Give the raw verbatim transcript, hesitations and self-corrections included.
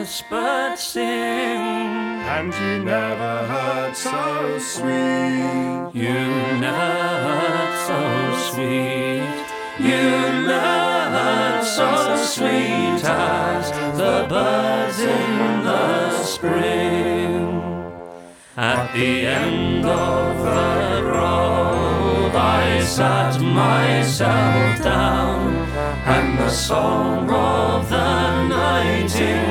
endless birds sing, and you never heard so sweet. you never heard so sweet, you never heard so sweet as the birds in the spring. At the end of the grove I sat myself down, and the song of the nightingale